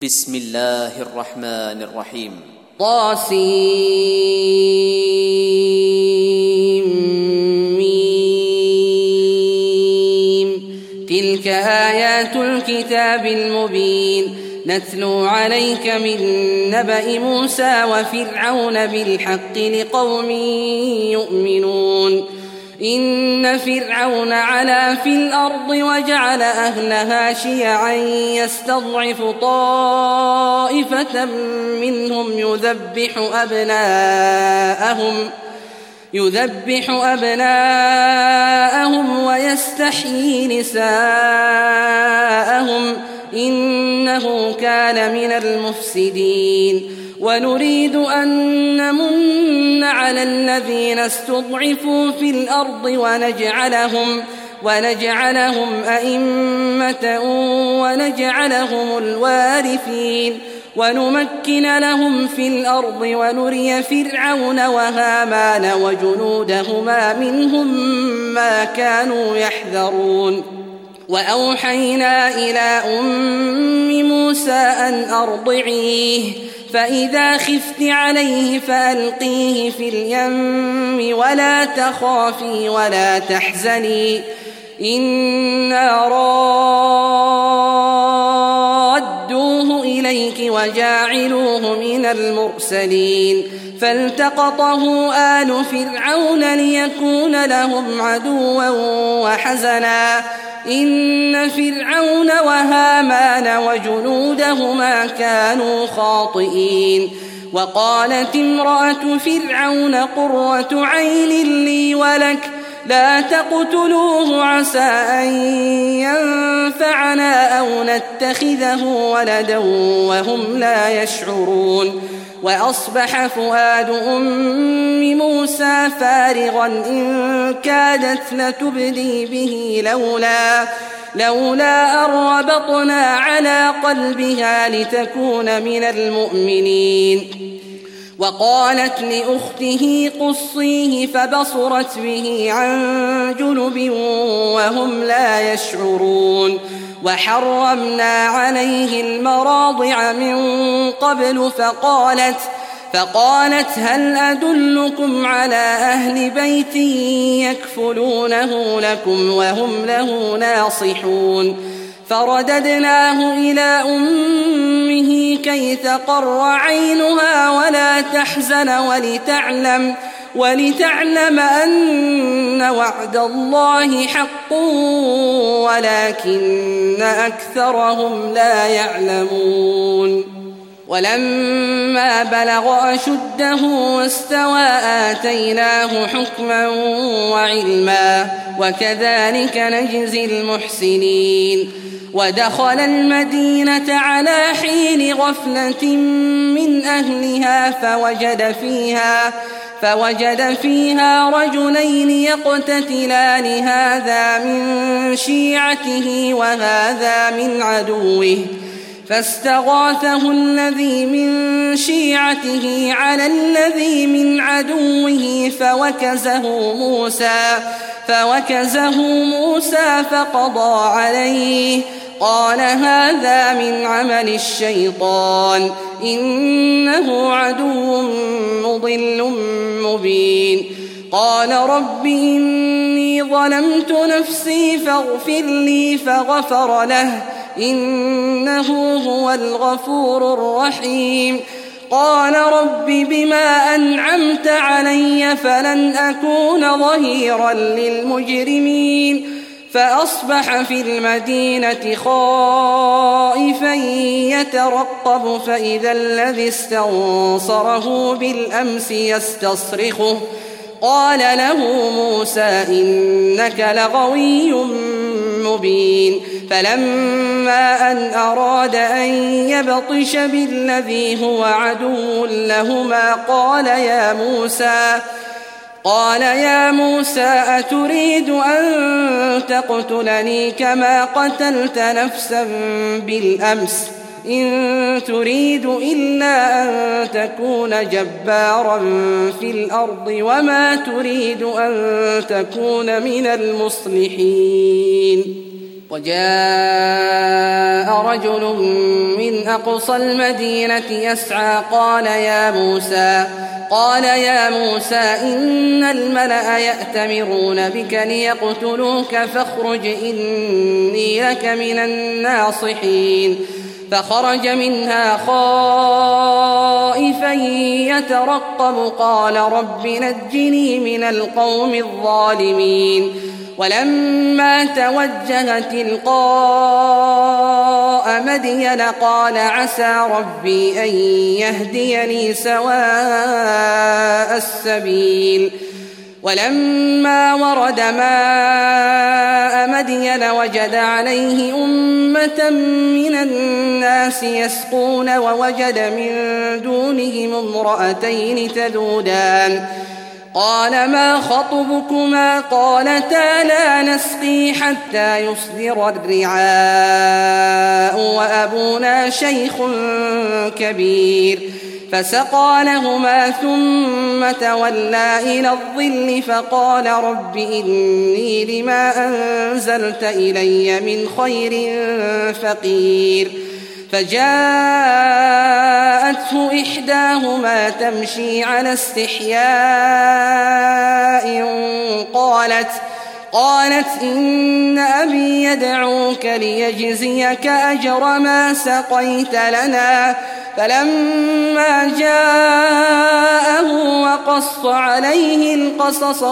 بسم الله الرحمن الرحيم. طاسيم. تلك آيات الكتاب المبين نتلو عليك من نبأ موسى وفرعون بالحق لقوم يؤمنون. إن فرعون علا في الأرض وجعل أهلها شيعا يستضعف طائفة منهم يذبح أبناءهم ويستحيي نساءهم إنه كان من المفسدين. ونريد أن نمن على الذين استضعفوا في الأرض ونجعلهم أئمة ونجعلهم الوارثين ونمكن لهم في الأرض ونري فرعون وهامان وجنودهما منهم ما كانوا يحذرون. وأوحينا إلى أم موسى أن أرضعيه فإذا خفت عليه فألقيه في اليم ولا تخافي ولا تحزني إنا رادوه إليك وجاعلوه من المرسلين. فالتقطه آل فرعون ليكون لهم عدوا وحزنا إن فرعون وهامان وجنودهما كانوا خاطئين. وقالت امرأة فرعون قرة عين لي ولك لا تقتلوه عسى أن ينفعنا أو نتخذه ولدا وهم لا يشعرون. وأصبح فؤاد أم موسى فارغا إن كادت لتبدي به لولا أن ربطنا على قلبها لتكون من المؤمنين. وقالت لأخته قصيه فبصرت به عن جنب وهم لا يشعرون. وحرمنا عليه المراضع من قبل فقالت هل أدلكم على أهل بيت يكفلونه لكم وهم له ناصحون. فرددناه إلى أمه كي تقر عينها ولا تحزن ولتعلم أن وعد الله حق ولكن أكثرهم لا يعلمون. ولما بلغ أشده واستوى آتيناه حكما وعلما وكذلك نجزي المحسنين. ودخل المدينة على حين غفلة من أهلها فوجد فيها رجلين يقتتلان هذا من شيعته وهذا من عدوه فاستغاثه الذي من شيعته على الذي من عدوه فوكزه موسى فقضى عليه قال هذا من عمل الشيطان إنه عدو مضل مبين. قال رب إني ظلمت نفسي فاغفر لي فغفر له إنه هو الغفور الرحيم. قال رب بما أنعمت علي فلن أكون ظهيرا للمجرمين. فأصبح في المدينة خائفا يترقب فإذا الذي استنصره بالأمس يستصرخه قال له موسى إنك لغوي مبين. فلما أن أراد أن يبطش بالذي هو عدو لهما قال يا موسى أتريد أن تقتلني كما قتلت نفسا بالأمس إن تريد إلا أن تكون جبارا في الأرض وما تريد أن تكون من المصلحين. وجاء رجل من أقصى المدينة يسعى قال يا موسى إن الملأ يأتمرون بك ليقتلوك فاخرج إني لك من الناصحين فخرج منها خائفا يترقب قال رب نجني من القوم الظالمين ولما توجه تلقاء مدين قال عسى ربي أن يهديني سواء السبيل ولما ورد ماء مدين وجد عليه أمة من الناس يسقون ووجد من دونهم امرأتين تذودان قال ما خطبكما قالتا لا نسقي حتى يصدر الرعاء وأبونا شيخ كبير فسقى لهما ثم تولى إلى الظل فقال رب إني لما أنزلت إلي من خير فقير فجاءته إحداهما تمشي على استحياء قالت إن أبي يدعوك ليجزيك أجر ما سقيت لنا فلما جاءه وقص عليه القصص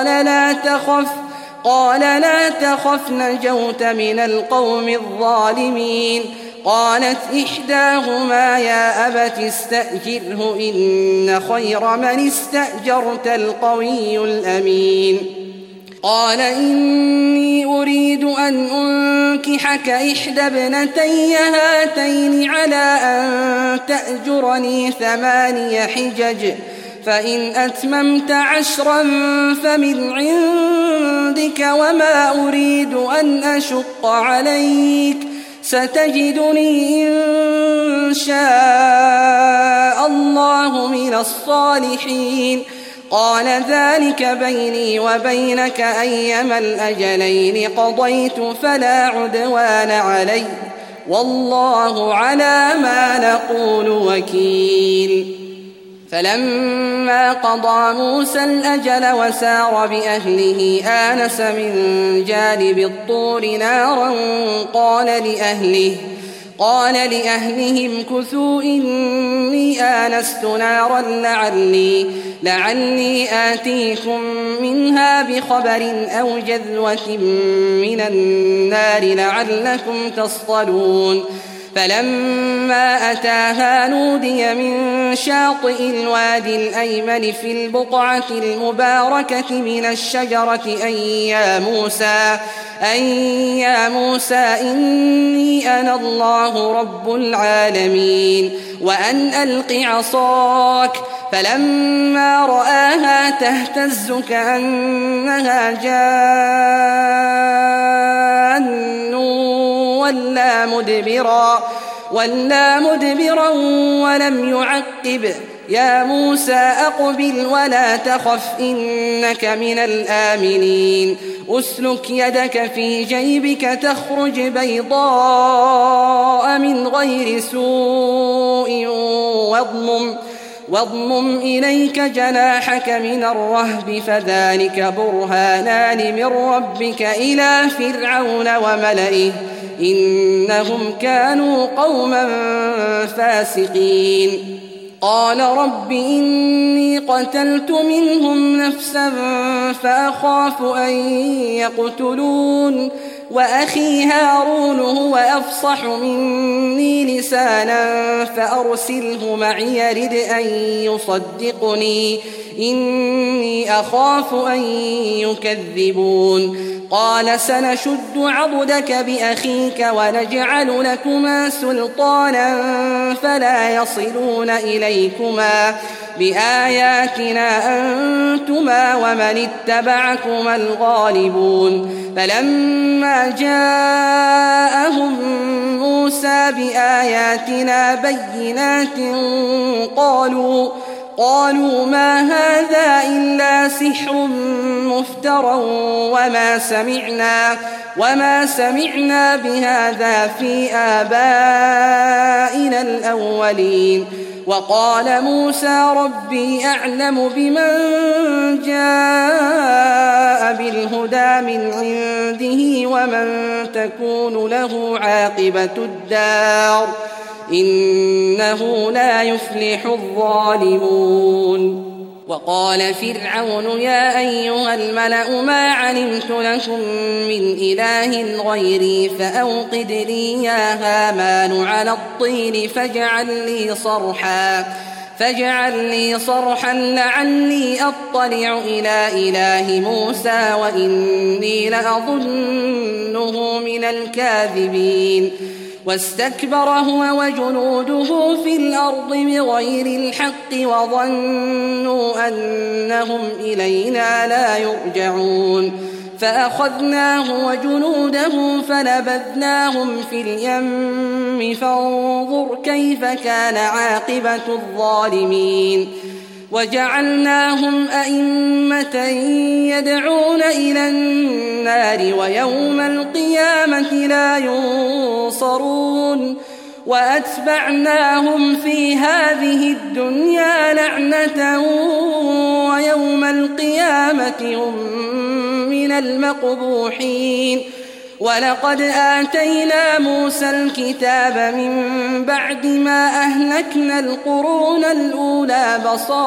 قال لا تخف نجوت من القوم الظالمين قالت إحداهما يا أبت استأجره إن خير من استأجرت القوي الأمين قال إني أريد أن أنكحك إحدى ابنتي هاتين على أن تأجرني 8 حجج فإن أتممت 10 فمن عندك وما أريد أن أشق عليك ستجدني إن شاء الله من الصالحين قال ذلك بيني وبينك أيما الأجلين قضيت فلا عدوان علي والله على ما نقول وكيل فلما قضى موسى الأجل وسار بأهله آنس من جانب الطور نارا قال لأهلهم كثوا إني آنست نارا لعلي آتيكم منها بخبر أو جذوة من النار لعلكم تصطلون فلما أتاها نودي من شاطئ الوادي الأيمن في البقعة المباركة من الشجرة أن يا موسى إني أنا الله رب العالمين وأن ألق عصاك فلما رآها تهتز كأنها جان ولا مدبرا ولم يعقب يا موسى أقبل ولا تخف إنك من الآمنين أسلك يدك في جيبك تخرج بيضاء من غير سوء واضمم إليك جناحك من الرهب فذلك برهانان من ربك إلى فرعون وملئه إنهم كانوا قوما فاسقين قال رب إني قتلت منهم نفسا فأخاف أن يقتلون وأخي هارون هو أفصح مني لسانا فأرسله معي يرد أن يصدقني إني أخاف أن يكذبون قال سنشد عضدك بأخيك ونجعل لكما سلطانا فلا يصلون إليكما بآياتنا أنتما ومن اتبعكما الغالبون فلما جاءهم موسى بآياتنا بينات قالوا ما هذا إلا سحر مفترى وما سمعنا بهذا في آبائنا الأولين. وقال موسى ربي أعلم بمن جاء بالهدى من عنده ومن تكون له عاقبة الدار إنه لا يفلح الظالمون. وقال فرعون يا أيها الملأ ما علمت لكم من إله غيري فأوقد لي يا هامان على الطين فاجعل لي صرحا لعلي أطلع إلى إله موسى وإني لأظنه من الكاذبين. واستكبر هو وجنوده في الأرض بغير الحق وظنوا أنهم إلينا لا يرجعون فأخذناه وجنوده فنبذناهم في اليم فانظر كيف كان عاقبة الظالمين. وجعلناهم أئمة يدعون إلى النار ويوم القيامة لا ينصرون وأتبعناهم في هذه الدنيا لعنة ويوم القيامة هم من المقبوحين. ولقد آتينا موسى الكتاب من بعد ما أهلكنا القرون الأولى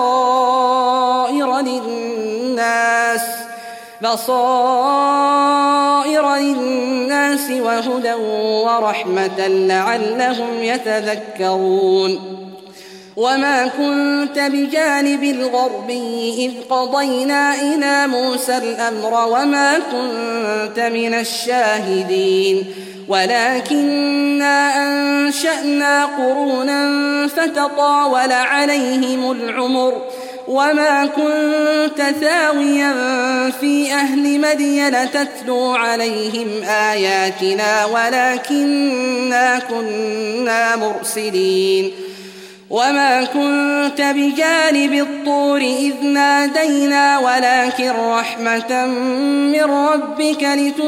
بصائر للناس وهدى ورحمة لعلهم يتذكرون. وما كنت بجانب الغربي إذ قضينا إلى موسى الأمر وما كنت من الشاهدين ولكننا أنشأنا قرونا فتطاول عليهم العمر وما كنت ثاويا في أهل مدين تتلو عليهم آياتنا ولكننا كنا مرسلين. وما كنت بجانب الطور إذ نادينا ولكن رحمة من ربك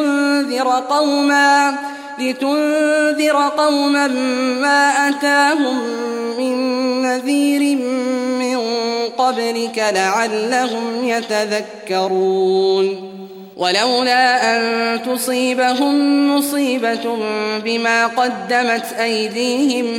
لتنذر قوما ما أتاهم من نذير من قبلك لعلهم يتذكرون. ولولا أن تصيبهم مصيبة بما قدمت أيديهم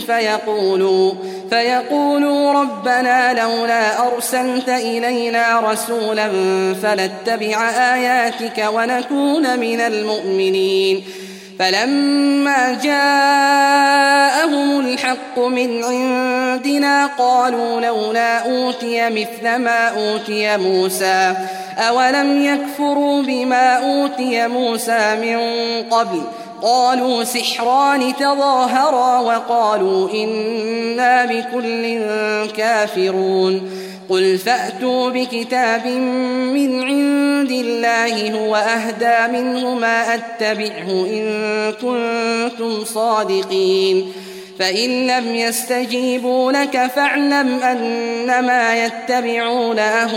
فيقولوا ربنا لولا أرسلت إلينا رسولا فنتبع آياتك ونكون من المؤمنين. فلما جاءهم الحق من عندنا قالوا لولا أوتي مثل ما أوتي موسى أولم يكفروا بما أوتي موسى من قبل قالوا سحران تظاهرا وقالوا إنا بكل كافرون. قل فأتوا بكتاب من عند الله هو أهدى منه ما أتبعه إن كنتم صادقين. فإن لم يستجيبوا لك فاعلم أنما يتبعون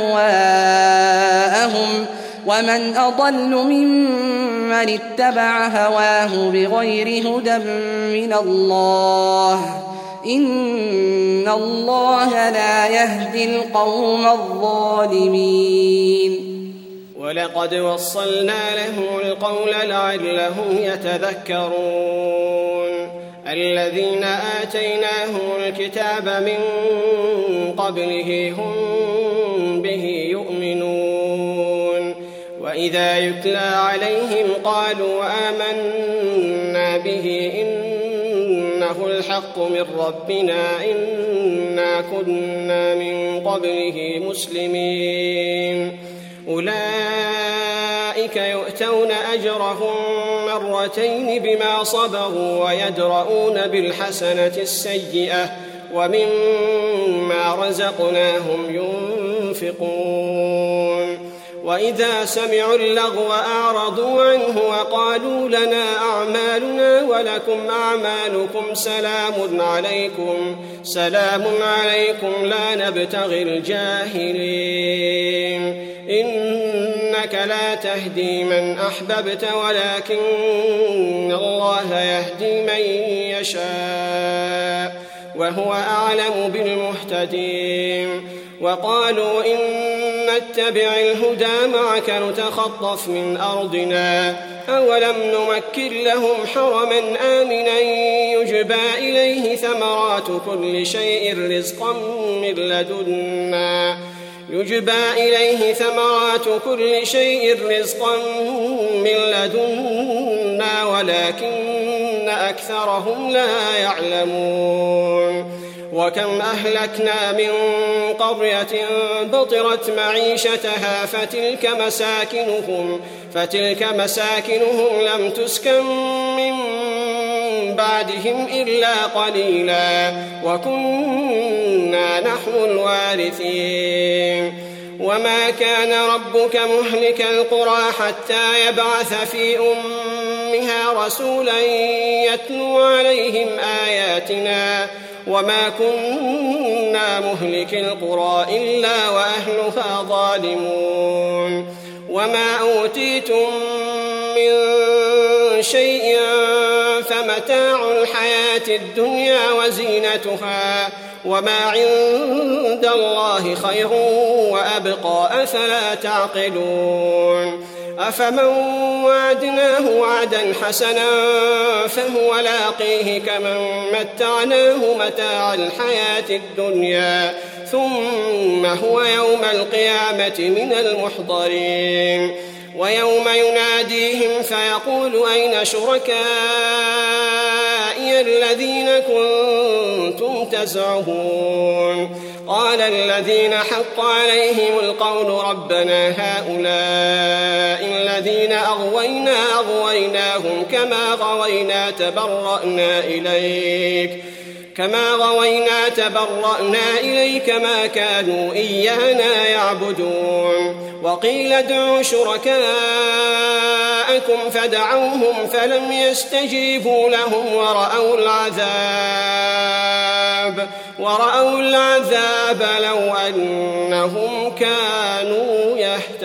أهواءهم ومن أضل ممن اتبع هواه بغير هدى من الله إن الله لا يهدي القوم الظالمين. ولقد وصلنا لهم القول لعلهم يتذكرون. الذين آتيناهم الكتاب من قبله هم به يؤمنون وإذا يتلى عليهم قالوا آمنا به إنه الحق من ربنا إنا كنا من قبله مسلمين. أولئك يؤتون أجرهم مرتين بما صبروا ويدرؤون بالحسنة السيئة ومما رزقناهم ينفقون. وإذا سمعوا اللغو أعرضوا عنه وقالوا لنا أعمالنا ولكم أعمالكم سلام عليكم لا نبتغي الجاهلين إنك لا تهدي من أحببت ولكن الله يهدي من يشاء وهو أعلم بالمهتدين وقالوا إن نتبع الهدى معك نتخطف من أرضنا أولم نمكن لهم حرما آمنا يجبى إليه ثمرات كل شيء رزقا من لدنا ولكن أكثرهم لا يعلمون وكم أهلكنا من قرية بطرت معيشتها فتلك مساكنهم لم تسكن من بعدهم إلا قليلا وكنا نحن الوارثين وما كان ربك مهلك القرى حتى يبعث في أمها رسولا يتلو عليهم آياتنا وما كنا مهلك القرى إلا وأهلها ظالمون وما أوتيتم من شيء فمتاع الحياة الدنيا وزينتها وما عند الله خير وأبقى أفلا تعقلون أفمن وعدناه وعدا حسنا فهو لاقيه كمن متعناه متاع الحياة الدنيا ثم هو يوم القيامة من المحضرين ويوم يناديهم فيقول أين شركائي الذين كنتم تزعمون قال الذين حق عليهم القول ربنا هؤلاء الذين أغويناهم كما غوينا تبرأنا إليك ما كانوا إيانا يعبدون وقيل ادعوا شركاءكم فدعوهم فلم يستجيبوا لهم ورأوا العذاب لو أنهم كانوا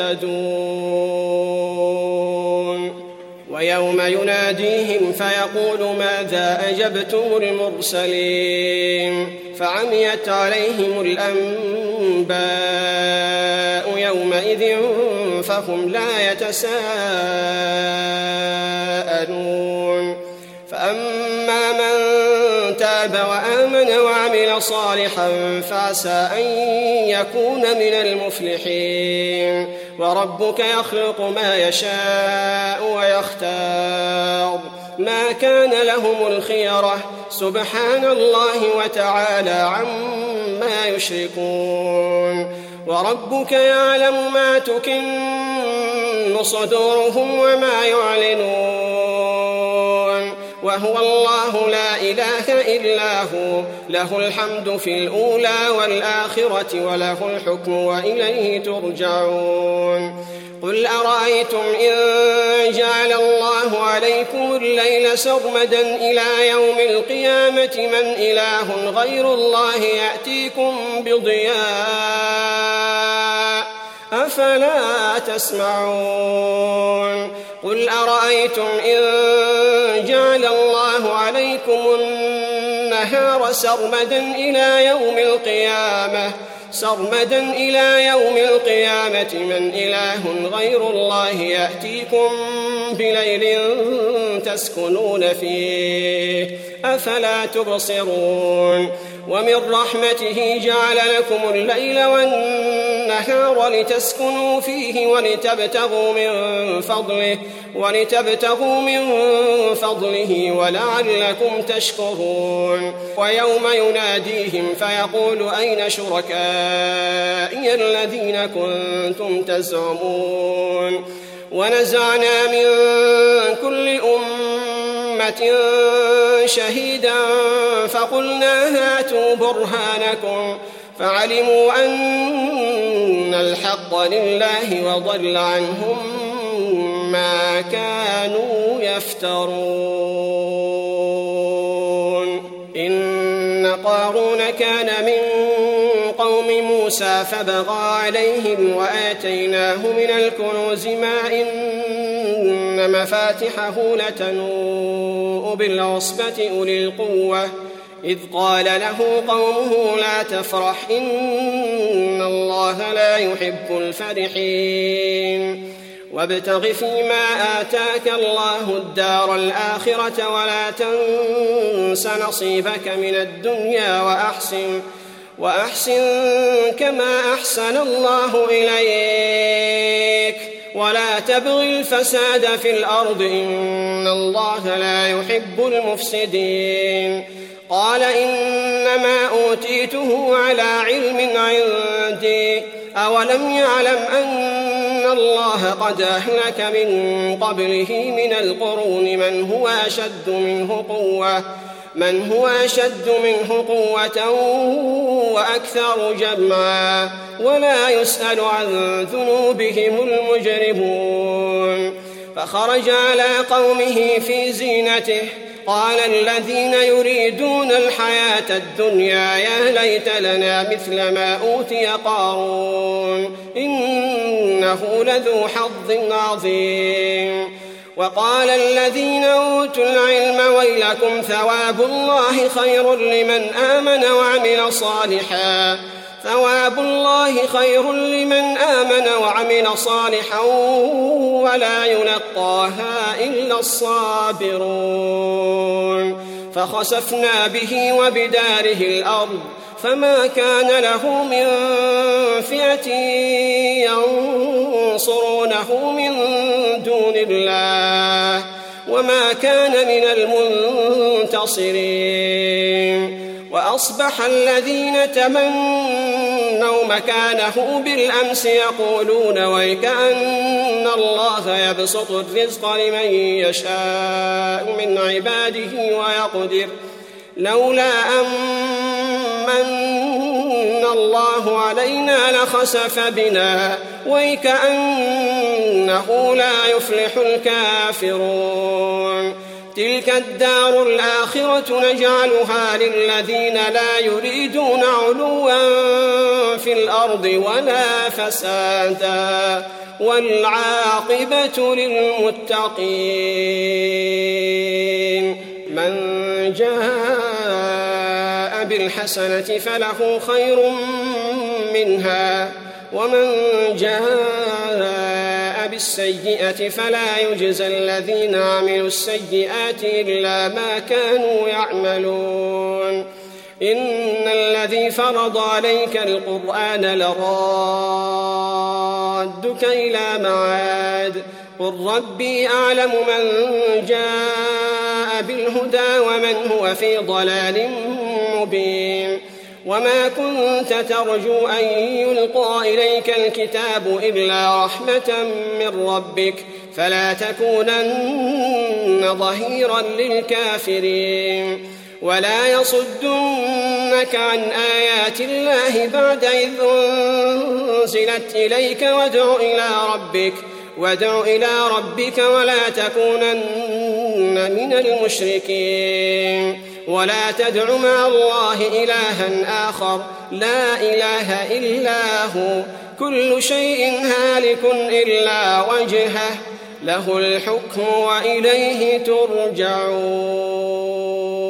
يهتدون ويوم يناديهم فيقول ماذا أجبتم المرسلين فعميت عليهم الأنباء يومئذ فهم لا يتساءلون فأما من تاب وآمن وعمل صالحا فعسى أن يكون من المفلحين وربك يخلق ما يشاء ويختار ما كان لهم الخيرة سبحان الله وتعالى عما يشركون وربك يعلم ما تكن صدورهم وما يعلنون وهو الله لا إله إلا هو له الحمد في الأولى والآخرة وله الحكم وإليه ترجعون قل أرأيتم إن جعل الله عليكم الليل سرمدا إلى يوم القيامة من إله غير الله يأتيكم بضياء أفلا تسمعون قل أرأيتم إن جعل الله عليكم النهار سرمدا إلى يوم القيامة من إله غير الله يأتيكم بليل تسكنون فيه أفلا تبصرون ومن رحمته جعل لكم الليل والنهار لتسكنوا فيه ولتبتغوا من فضله ولعلكم تشكرون ويوم يناديهم فيقول أين شركائي الذين كنتم تزعمون ونزعنا من كل أمة شهيدا فقلنا هاتوا فعلموا أن الحق لله وضل عنهم ما كانوا يفترون. إن قارون كان من قوم موسى فبغى عليهم وآتيناه من الكنوز ما إن مفاتحه لتنوء بالعصبة أولي القوة إذ قال له قومه لا تفرح إن الله لا يحب الفرحين وابتغ فيما آتاك الله الدار الآخرة ولا تنس نصيبك من الدنيا وأحسن كما أحسن الله إليك ولا تبغ الفساد في الأرض إن الله لا يحب المفسدين. قال إنما أوتيته على علم عندي أولم يعلم أن الله قد أهلك من قبله من القرون من هو أشد منه قوة وأكثر جمعا ولا يسأل عن ذنوبهم المجرمون. فخرج على قومه في زينته قال الذين يريدون الحياة الدنيا يا ليت لنا مثل ما أوتي قارون إنه لذو حظ عظيم. وقال الذين أوتوا العلم ويلكم ثواب الله خير لمن آمن وعمل صالحا ولا يلقاها إلا الصابرون. فخسفنا به وبداره الأرض فما كان له من فئة ينصرونه من دون الله وما كان من المنتصرين. وأصبح الذين تمنوا مكانه بالأمس يقولون ويكأن الله يبسط الرزق لمن يشاء من عباده ويقدر لولا أمن الله علينا لخسف بنا ويكأنه لا يفلح الكافرون. تلك الدار الآخرة نجعلها للذين لا يريدون علوا في الأرض ولا فسادا والعاقبة للمتقين. من جاء بالحسنة فله خير منها ومن جاء بالسيئة فلا يجزى الذين عملوا السيئات إلا ما كانوا يعملون. إن الذي فرض عليك القرآن لرادك إلى معاد قل ربي أعلم من جاء بالهدى ومن هو في ضلال مبين. وما كنت ترجو أن يلقى إليك الكتاب إلا رحمة من ربك فلا تكونن ظهيرا للكافرين. ولا يصدنك عن آيات الله بعد إذ أنزلت إليك وادع إلى ربك ولا تكونن من المشركين. ولا تدع مع الله إلها آخر لا إله إلا هو كل شيء هالك إلا وجهه، له الحكم وإليه ترجعون.